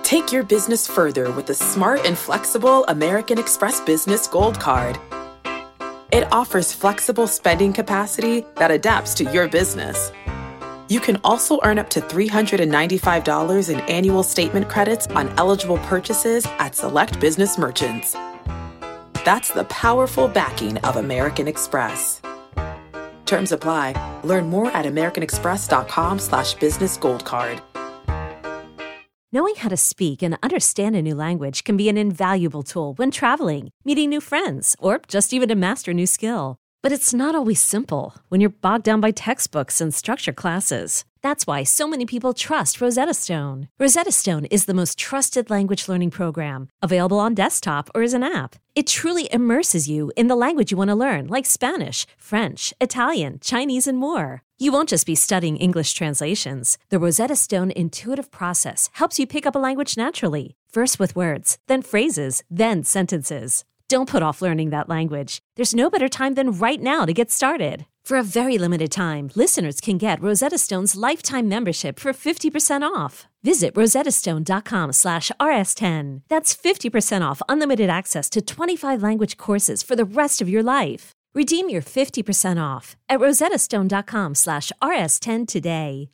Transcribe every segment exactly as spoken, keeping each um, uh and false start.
Take your business further with the smart and flexible American Express Business Gold Card. It offers flexible spending capacity that adapts to your business. You can also earn up to three hundred ninety-five dollars in annual statement credits on eligible purchases at select business merchants. That's the powerful backing of American Express. Terms apply. Learn more at americanexpress.com slash business gold card. Knowing how to speak and understand a new language can be an invaluable tool when traveling, meeting new friends, or just even to master a new skill. But it's not always simple when you're bogged down by textbooks and structured classes. That's why so many people trust Rosetta Stone. Rosetta Stone is the most trusted language learning program, available on desktop or as an app. It truly immerses you in the language you want to learn, like Spanish, French, Italian, Chinese, and more. You won't just be studying English translations. The Rosetta Stone intuitive process helps you pick up a language naturally, first with words, then phrases, then sentences. Don't put off learning that language. There's no better time than right now to get started. For a very limited time, listeners can get Rosetta Stone's lifetime membership for fifty percent off. Visit rosettastone.com slash rs10. That's fifty percent off unlimited access to twenty-five language courses for the rest of your life. Redeem your fifty percent off at rosettastone.com slash rs10 today.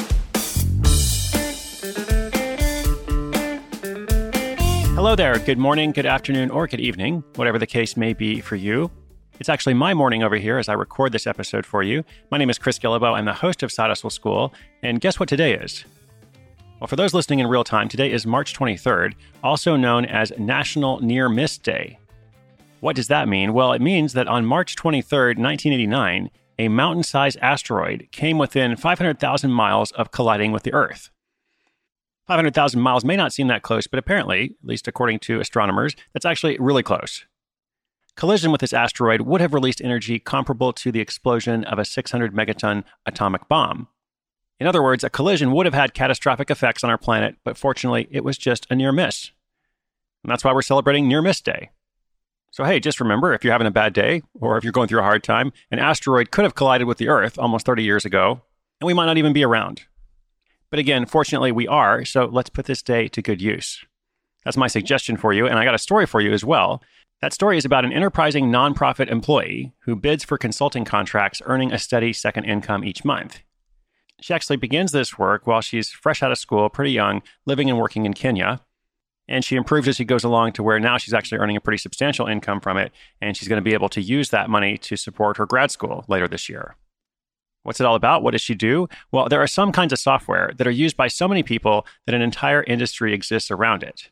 Hello there. Good morning, good afternoon, or good evening, whatever the case may be for you. It's actually my morning over here as I record this episode for you. My name is Chris Guillebeau. I'm the host of Side Hustle School. And guess what today is? Well, for those listening in real time, today is March twenty-third, also known as National Near Miss Day. What does that mean? Well, it means that on March twenty-third, nineteen eighty-nine, a mountain-sized asteroid came within five hundred thousand miles of colliding with the Earth. five hundred thousand miles may not seem that close, but apparently, at least according to astronomers, that's actually really close. Collision with this asteroid would have released energy comparable to the explosion of a six hundred megaton atomic bomb. In other words, a collision would have had catastrophic effects on our planet, but fortunately, it was just a near miss. And that's why we're celebrating Near Miss Day. So hey, just remember, if you're having a bad day, or if you're going through a hard time, an asteroid could have collided with the Earth almost thirty years ago, and we might not even be around. But again, fortunately, we are, so let's put this day to good use. That's my suggestion for you, and I got a story for you as well. That story is about an enterprising nonprofit employee who bids for consulting contracts, earning a steady second income each month. She actually begins this work while she's fresh out of school, pretty young, living and working in Kenya. And she improves as she goes along to where now she's actually earning a pretty substantial income from it, and she's going to be able to use that money to support her grad school later this year. What's it all about? What does she do? Well, there are some kinds of software that are used by so many people that an entire industry exists around it.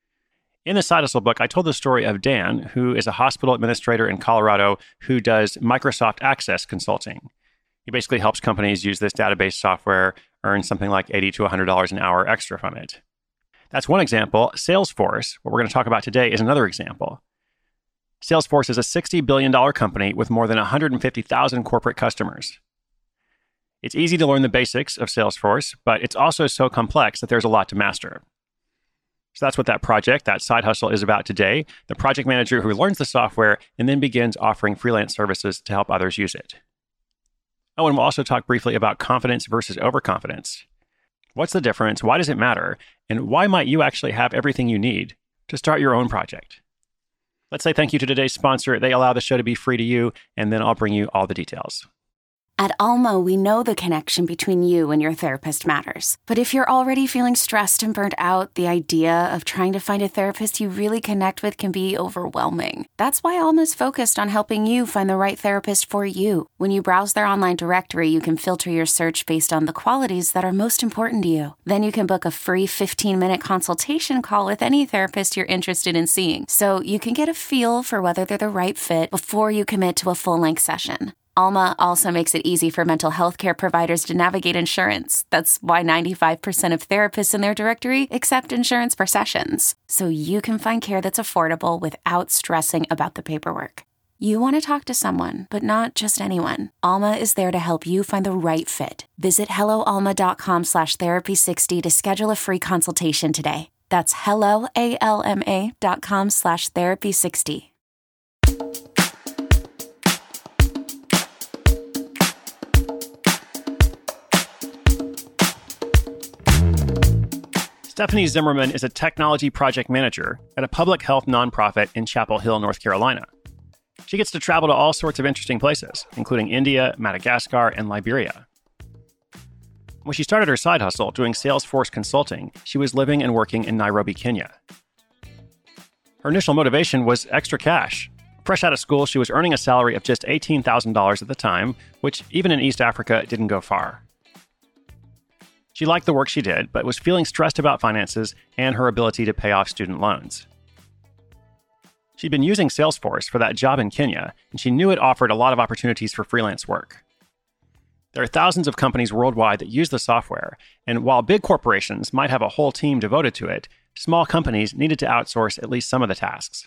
In the Side Hustle book, I told the story of Dan, who is a hospital administrator in Colorado who does Microsoft Access consulting. He basically helps companies use this database software, earn something like eighty to one hundred dollars an hour extra from it. That's one example. Salesforce, what we're going to talk about today, is another example. Salesforce is a sixty billion dollars company with more than one hundred fifty thousand corporate customers. It's easy to learn the basics of Salesforce, but it's also so complex that there's a lot to master. So that's what that project, that side hustle is about today. The project manager who learns the software and then begins offering freelance services to help others use it. Oh, and we'll also talk briefly about confidence versus overconfidence. What's the difference? Why does it matter? And why might you actually have everything you need to start your own project? Let's say thank you to today's sponsor. They allow the show to be free to you, and then I'll bring you all the details. At Alma, we know the connection between you and your therapist matters. But if you're already feeling stressed and burnt out, the idea of trying to find a therapist you really connect with can be overwhelming. That's why Alma's focused on helping you find the right therapist for you. When you browse their online directory, you can filter your search based on the qualities that are most important to you. Then you can book a free fifteen-minute consultation call with any therapist you're interested in seeing, so you can get a feel for whether they're the right fit before you commit to a full-length session. Alma also makes it easy for mental health care providers to navigate insurance. That's why ninety-five percent of therapists in their directory accept insurance for sessions, so you can find care that's affordable without stressing about the paperwork. You want to talk to someone, but not just anyone. Alma is there to help you find the right fit. Visit helloalma.com slash therapy60 to schedule a free consultation today. That's helloalma.com slash therapy60. Stephanie Zimmerman is a technology project manager at a public health nonprofit in Chapel Hill, North Carolina. She gets to travel to all sorts of interesting places, including India, Madagascar, and Liberia. When she started her side hustle doing Salesforce consulting, she was living and working in Nairobi, Kenya. Her initial motivation was extra cash. Fresh out of school, she was earning a salary of just eighteen thousand dollars at the time, which even in East Africa didn't go far. She liked the work she did, but was feeling stressed about finances and her ability to pay off student loans. She'd been using Salesforce for that job in Kenya, and she knew it offered a lot of opportunities for freelance work. There are thousands of companies worldwide that use the software, and while big corporations might have a whole team devoted to it, small companies needed to outsource at least some of the tasks.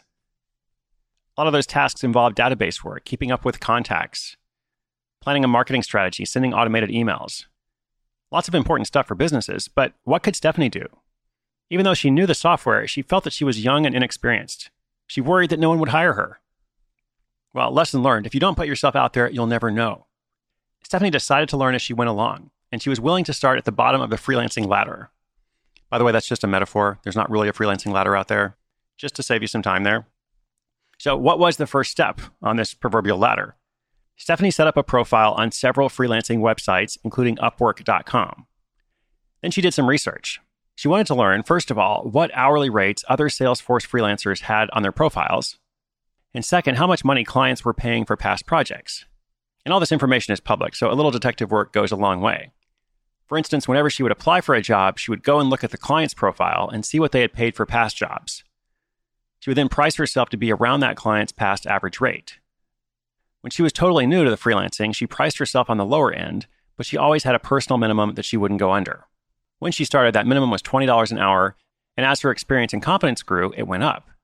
A lot of those tasks involve database work, keeping up with contacts, planning a marketing strategy, sending automated emails. Lots of important stuff for businesses, but what could Stephanie do? Even though she knew the software, she felt that she was young and inexperienced. She worried that no one would hire her. Well, lesson learned, if you don't put yourself out there, you'll never know. Stephanie decided to learn as she went along, and she was willing to start at the bottom of the freelancing ladder. By the way, that's just a metaphor. There's not really a freelancing ladder out there, just to save you some time there. So what was the first step on this proverbial ladder? Stephanie set up a profile on several freelancing websites, including Upwork dot com. Then she did some research. She wanted to learn, first of all, what hourly rates other Salesforce freelancers had on their profiles, and second, how much money clients were paying for past projects. And all this information is public, so a little detective work goes a long way. For instance, whenever she would apply for a job, she would go and look at the client's profile and see what they had paid for past jobs. She would then price herself to be around that client's past average rate. When she was totally new to the freelancing, she priced herself on the lower end, but she always had a personal minimum that she wouldn't go under. When she started, that minimum was twenty dollars an hour, and as her experience and competence grew, it went up.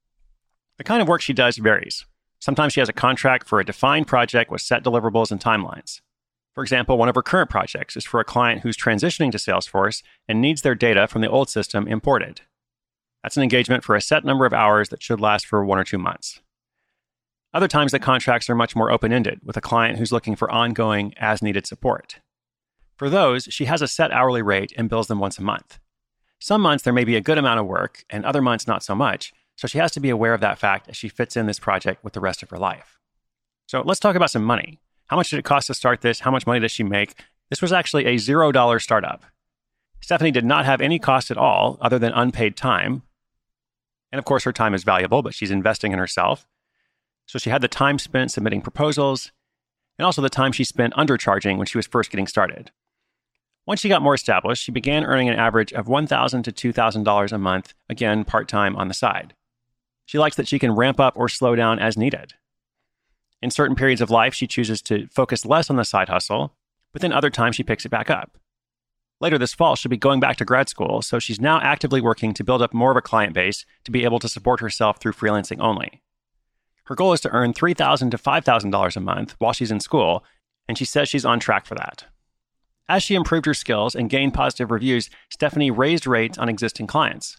The kind of work she does varies. Sometimes she has a contract for a defined project with set deliverables and timelines. For example, one of her current projects is for a client who's transitioning to Salesforce and needs their data from the old system imported. That's an engagement for a set number of hours that should last for one or two months. Other times, the contracts are much more open-ended, with a client who's looking for ongoing, as-needed support. For those, she has a set hourly rate and bills them once a month. Some months there may be a good amount of work, and other months not so much, so she has to be aware of that fact as she fits in this project with the rest of her life. So let's talk about some money. How much did it cost to start this? How much money does she make? This was actually a zero dollar startup. Stephanie did not have any cost at all other than unpaid time. And of course, her time is valuable, but she's investing in herself. So she had the time spent submitting proposals, and also the time she spent undercharging when she was first getting started. Once she got more established, she began earning an average of one thousand dollars to two thousand dollars a month, again, part-time on the side. She likes that she can ramp up or slow down as needed. In certain periods of life, she chooses to focus less on the side hustle, but then other times she picks it back up. Later this fall, she'll be going back to grad school, so she's now actively working to build up more of a client base to be able to support herself through freelancing only. Her goal is to earn three thousand dollars to five thousand dollars a month while she's in school, and she says she's on track for that. As she improved her skills and gained positive reviews, Stephanie raised rates on existing clients.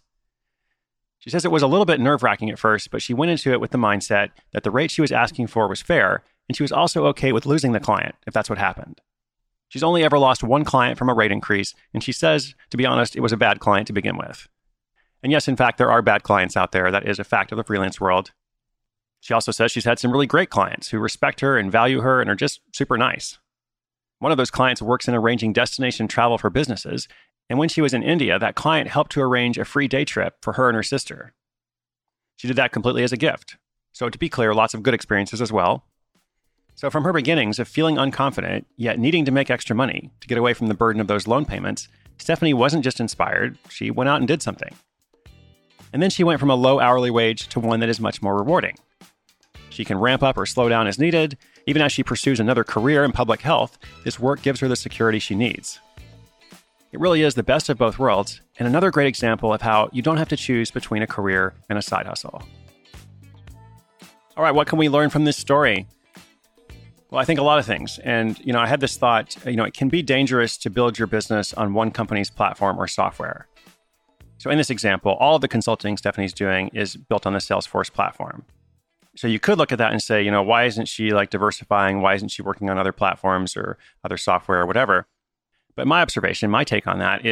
She says it was a little bit nerve-wracking at first, but she went into it with the mindset that the rate she was asking for was fair, and she was also okay with losing the client if that's what happened. She's only ever lost one client from a rate increase, and she says, to be honest, it was a bad client to begin with. And yes, in fact, there are bad clients out there. That is a fact of the freelance world. She also says she's had some really great clients who respect her and value her and are just super nice. One of those clients works in arranging destination travel for businesses, and when she was in India, that client helped to arrange a free day trip for her and her sister. She did that completely as a gift. So to be clear, lots of good experiences as well. So from her beginnings of feeling unconfident, yet needing to make extra money to get away from the burden of those loan payments, Stephanie wasn't just inspired, she went out and did something. And then she went from a low hourly wage to one that is much more rewarding. She can ramp up or slow down as needed. Even as she pursues another career in public health, this work gives her the security she needs. It really is the best of both worlds, and another great example of how you don't have to choose between a career and a side hustle. All right, what can we learn from this story? Well, I think a lot of things. And, you know, I had this thought, you know, it can be dangerous to build your business on one company's platform or software. So in this example, all of the consulting Stephanie's doing is built on the Salesforce platform. So you could look at that and say, you know, why isn't she like diversifying? Why isn't she working on other platforms or other software or whatever? But my observation, my take on that is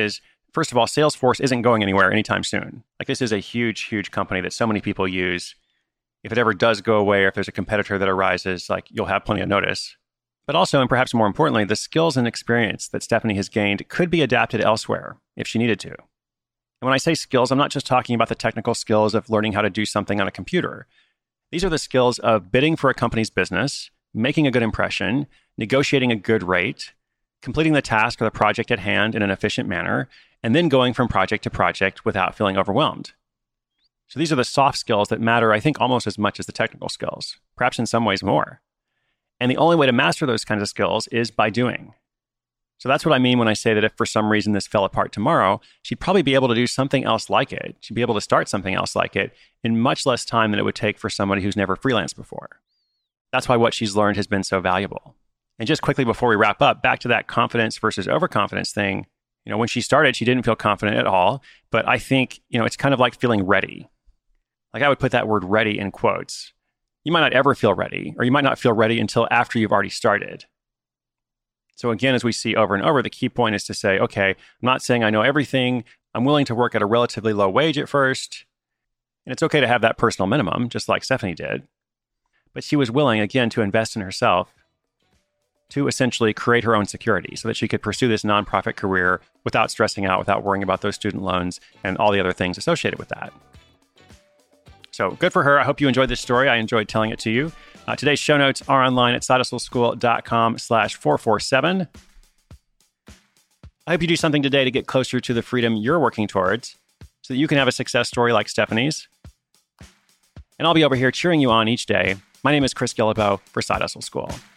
First of all, Salesforce isn't going anywhere anytime soon. Like, this is a huge, huge company that so many people use. If it ever does go away, or if there's a competitor that arises, like, you'll have plenty of notice. But also, and perhaps more importantly, the skills and experience that Stephanie has gained could be adapted elsewhere if she needed to. And when I say skills, I'm not just talking about the technical skills of learning how to do something on a computer. These are the skills of bidding for a company's business, making a good impression, negotiating a good rate, completing the task or the project at hand in an efficient manner, and then going from project to project without feeling overwhelmed. So these are the soft skills that matter, I think, almost as much as the technical skills, perhaps in some ways more. And the only way to master those kinds of skills is by doing. So that's what I mean when I say that if for some reason this fell apart tomorrow, she'd probably be able to do something else like it. She'd be able to start something else like it in much less time than it would take for somebody who's never freelanced before. That's why what she's learned has been so valuable. And just quickly before we wrap up, back to that confidence versus overconfidence thing. You know, when she started, she didn't feel confident at all. But I think, you know, it's kind of like feeling ready. Like, I would put that word ready in quotes. You might not ever feel ready, or you might not feel ready until after you've already started. So again, as we see over and over, the key point is to say, okay, I'm not saying I know everything. I'm willing to work at a relatively low wage at first. And it's okay to have that personal minimum, just like Stephanie did. But she was willing, again, to invest in herself to essentially create her own security so that she could pursue this nonprofit career without stressing out, without worrying about those student loans and all the other things associated with that. So good for her. I hope you enjoyed this story. I enjoyed telling it to you. Uh, today's show notes are online at sidehustleschool.com slash 447. I hope you do something today to get closer to the freedom you're working towards so that you can have a success story like Stephanie's. And I'll be over here cheering you on each day. My name is Chris Guillebeau for Side Hustle School.